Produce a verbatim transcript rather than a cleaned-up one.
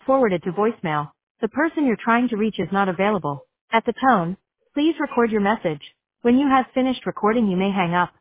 forwarded to voicemail. The person you're trying to reach is not available. At the tone, please record your message. When you have finished recording, you may hang up.